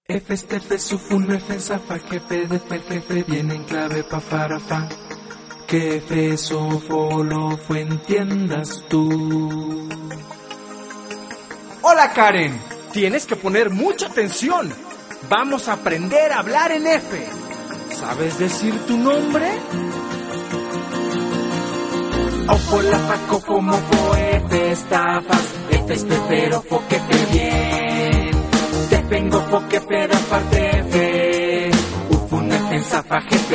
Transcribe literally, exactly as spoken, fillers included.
F, este, F, sufun, F, zafa, jefe, de, fe, jefe, viene en clave, pa, para, fa. Que F, so, fo, lo, fue, entiendas tú. Hola Karen, tienes que poner mucha atención. Vamos a aprender a hablar en F. ¿Sabes decir tu nombre? Ofo, la, fa, cofo, mofo, F, estafas, F, espero, fo, que fe, bien. Te vengo, fo, que fe, da parte, F. Ufun, F, zafa, jefe.